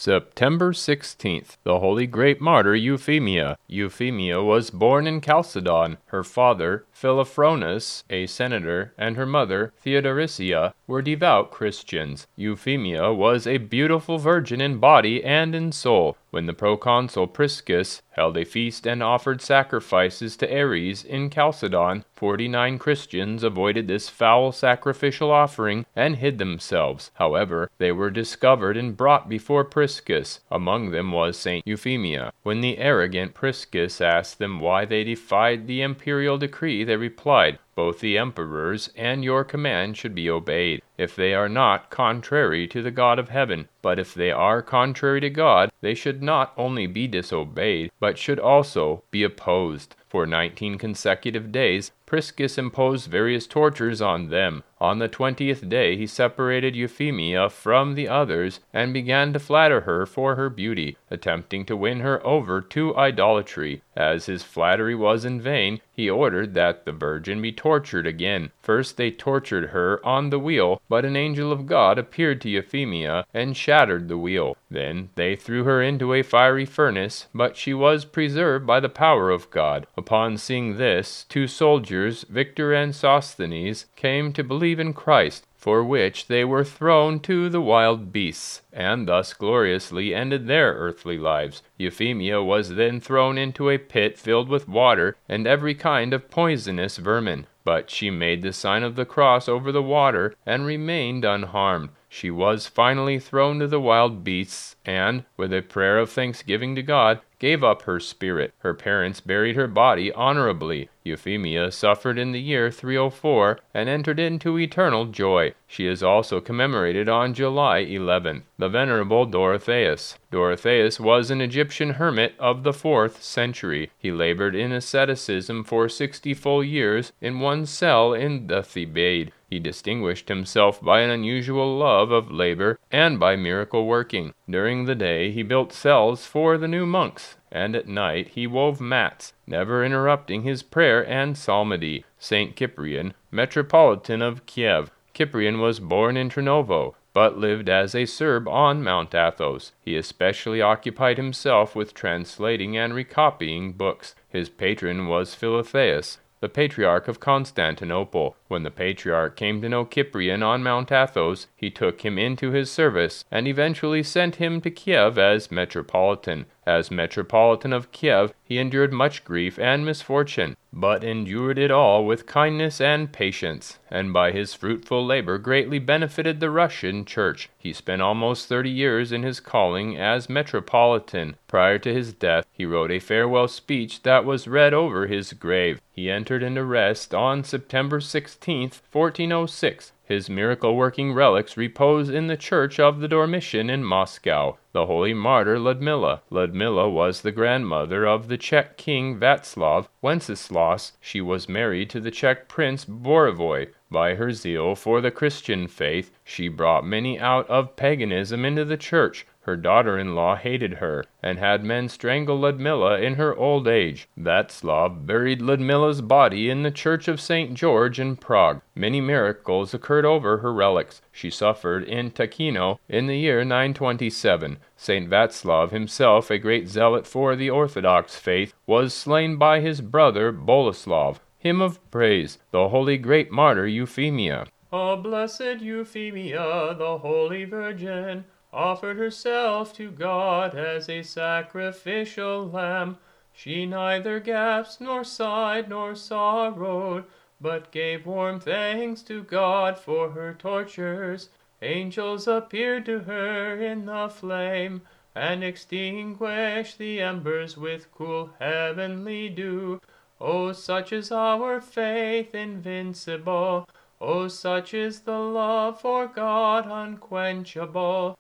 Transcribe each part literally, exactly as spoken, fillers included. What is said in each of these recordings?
September sixteenth, the holy great martyr Euphemia. Euphemia was born in Chalcedon. Her father, Philophronus, a senator, and her mother, Theodorisia, were devout Christians. Euphemia was a beautiful virgin in body and in soul. When the proconsul Priscus held a feast and offered sacrifices to Ares in Chalcedon, forty-nine Christians avoided this foul sacrificial offering and hid themselves. However, they were discovered and brought before Priscus. Among them was Saint Euphemia. When the arrogant Priscus asked them why they defied the imperial decree, they replied, "Both the emperors and your command should be obeyed, if they are not contrary to the God of heaven. But if they are contrary to God, they should not only be disobeyed, but should also be opposed." For nineteen consecutive days, Priscus imposed various tortures on them. On the twentieth day he separated Euphemia from the others and began to flatter her for her beauty, attempting to win her over to idolatry. As his flattery was in vain, he ordered that the virgin be tortured again. First they tortured her on the wheel, but an angel of God appeared to Euphemia and shattered the wheel. Then they threw her into a fiery furnace, but she was preserved by the power of God. Upon seeing this, two soldiers, Victor and Sosthenes, came to believe in Christ, for which they were thrown to the wild beasts, and thus gloriously ended their earthly lives. Euphemia was then thrown into a pit filled with water and every kind of poisonous vermin. But she made the sign of the cross over the water and remained unharmed. She was finally thrown to the wild beasts and, with a prayer of thanksgiving to God, gave up her spirit. Her parents buried her body honorably. Euphemia suffered in the year three oh four and entered into eternal joy. She is also commemorated on July eleventh. The Venerable Dorotheus. Dorotheus was an Egyptian hermit of the fourth century. He labored in asceticism for sixty full years in one cell in the Thebaid. He distinguished himself by an unusual love of labor and by miracle working. During the day he built cells for the new monks, and at night he wove mats, never interrupting his prayer and psalmody. Saint Cyprian, Metropolitan of Kiev. Cyprian was born in Trnovo, but lived as a Serb on Mount Athos. He especially occupied himself with translating and recopying books. His patron was Philotheus, the Patriarch of Constantinople. When the Patriarch came to know Cyprian on Mount Athos, he took him into his service, and eventually sent him to Kiev as Metropolitan. As Metropolitan of Kiev, he endured much grief and misfortune, but endured it all with kindness and patience, and by his fruitful labor greatly benefited the Russian Church. He spent almost thirty years in his calling as Metropolitan. Prior to his death, he wrote a farewell speech that was read over his grave. He entered into rest on September sixteenth, fourteen oh six. His miracle-working relics repose in the Church of the Dormition in Moscow. The holy martyr Ludmila. Ludmila was the grandmother of the Czech king Václav Wenceslas. She was married to the Czech prince Borovoy. By her zeal for the Christian faith, she brought many out of paganism into the church. Her daughter-in-law hated her, and had men strangle Ludmila in her old age. Václav buried Ludmila's body in the church of Saint George in Prague. Many miracles occurred over her relics. She suffered in Takino in the year nine twenty-seven. Saint Václav himself, a great zealot for the Orthodox faith, was slain by his brother Boleslav. Hymn of Praise, the holy great martyr Euphemia. O blessed Euphemia, the Holy Virgin, offered herself to God as a sacrificial lamb. She neither gasped, nor sighed, nor sorrowed, but gave warm thanks to God for her tortures. Angels appeared to her in the flame, and extinguished the embers with cool heavenly dew. O such is our faith invincible, O such is the love for God unquenchable.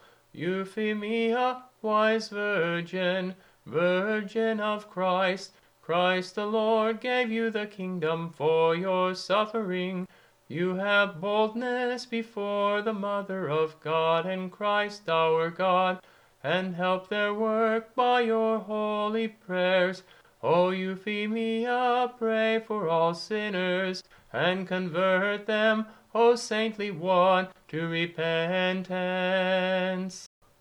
Euphemia, wise virgin, Virgin of Christ, Christ the Lord gave you the kingdom for your suffering. You have boldness before the Mother of God and Christ our God, and help their work by your holy prayers. O Euphemia, pray for all sinners, and convert them, O saintly one, to repentance.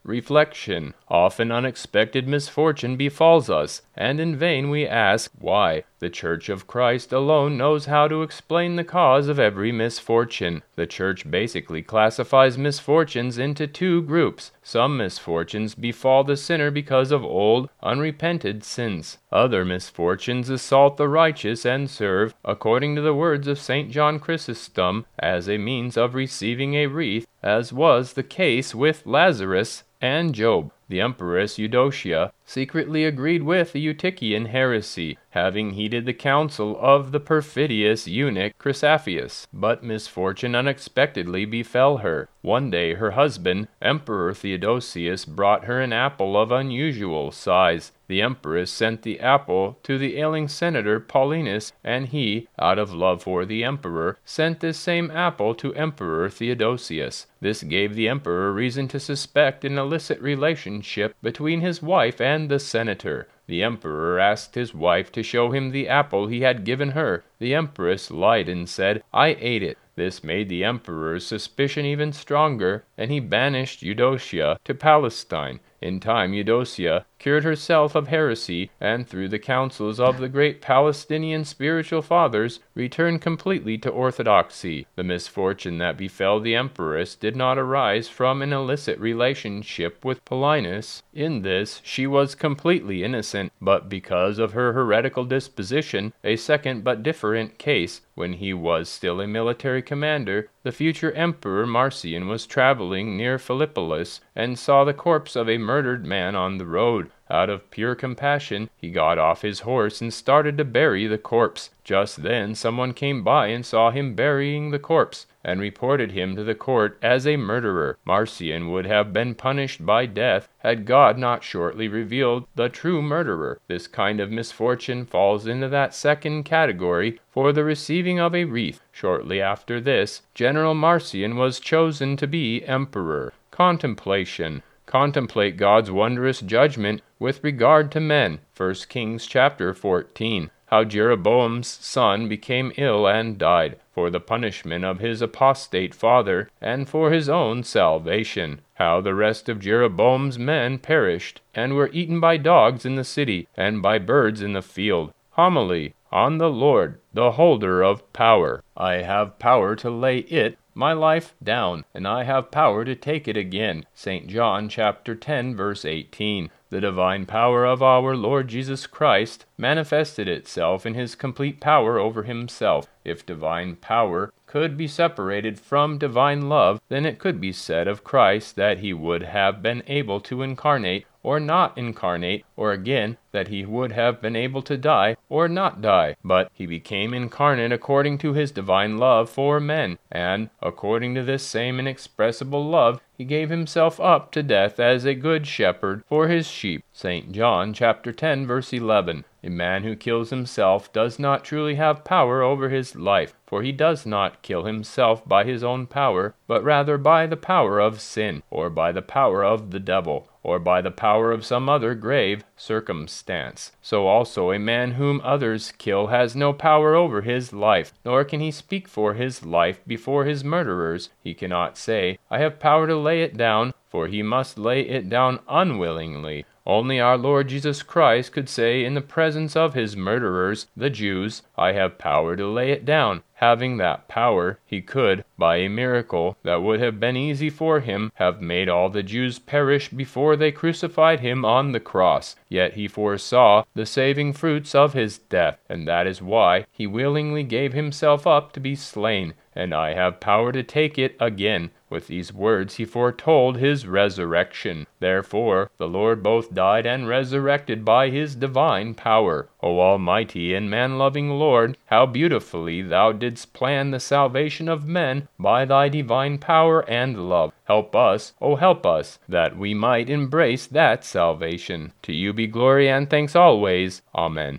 Reflection. Often unexpected misfortune befalls us, and in vain we ask why. The Church of Christ alone knows how to explain the cause of every misfortune. The Church basically classifies misfortunes into two groups. Some misfortunes befall the sinner because of old, unrepented sins. Other misfortunes assault the righteous and serve, according to the words of Saint John Chrysostom, as a means of receiving a wreath, as was the case with Lazarus and Job. The Empress Eudocia secretly agreed with the Eutychian heresy, having heeded the counsel of the perfidious eunuch Chrysaphius. But misfortune unexpectedly befell her. One day her husband, Emperor Theodosius, brought her an apple of unusual size. The empress sent the apple to the ailing senator Paulinus, and he, out of love for the emperor, sent this same apple to Emperor Theodosius. This gave the emperor reason to suspect an illicit relationship between his wife and the senator. The emperor asked his wife to show him the apple he had given her. The empress lied and said, "I ate it." This made the emperor's suspicion even stronger, and he banished Eudocia to Palestine. In time, Eudocia cured herself of heresy, and through the counsels of the great Palestinian spiritual fathers, returned completely to orthodoxy. The misfortune that befell the empress did not arise from an illicit relationship with Paulinus. In this she was completely innocent, but because of her heretical disposition, a second but different case. When he was still a military commander, the future emperor Marcian was traveling near Philippolis and saw the corpse of a murdered man on the road. Out of pure compassion, he got off his horse and started to bury the corpse. Just then someone came by and saw him burying the corpse, and reported him to the court as a murderer. Marcian would have been punished by death had God not shortly revealed the true murderer. This kind of misfortune falls into that second category for the receiving of a wreath. Shortly after this, General Marcian was chosen to be emperor. Contemplation. Contemplate God's wondrous judgment with regard to men. First Kings chapter fourteen. How Jeroboam's son became ill and died, for the punishment of his apostate father, and for his own salvation. How the rest of Jeroboam's men perished, and were eaten by dogs in the city, and by birds in the field. Homily on the Lord, the holder of power. I have power to lay it, my life, down, and I have power to take it again. Saint John chapter ten, verse eighteen. The divine power of our Lord Jesus Christ manifested itself in his complete power over himself. If divine power could be separated from divine love, then it could be said of Christ that he would have been able to incarnate or not incarnate, or again, that he would have been able to die or not die. But he became incarnate according to his divine love for men, and according to this same inexpressible love, he gave himself up to death as a good shepherd for his sheep. Saint John chapter ten, verse eleven. A man who kills himself does not truly have power over his life, for he does not kill himself by his own power, but rather by the power of sin, or by the power of the devil, or by the power of some other grave circumstance. So also a man whom others kill has no power over his life, nor can he speak for his life before his murderers. He cannot say, "I have power to lay it down," for he must lay it down unwillingly. Only our Lord Jesus Christ could say in the presence of his murderers, the Jews, "I have power to lay it down." Having that power, he could, by a miracle that would have been easy for him, have made all the Jews perish before they crucified him on the cross. Yet he foresaw the saving fruits of his death, and that is why he willingly gave himself up to be slain. "And I have power to take it again." With these words he foretold his resurrection. Therefore the Lord both died and resurrected by his divine power. O almighty and man-loving Lord, how beautifully thou didst plan the salvation of men by thy divine power and love. Help us, O help us, that we might embrace that salvation. To you be glory and thanks always. Amen.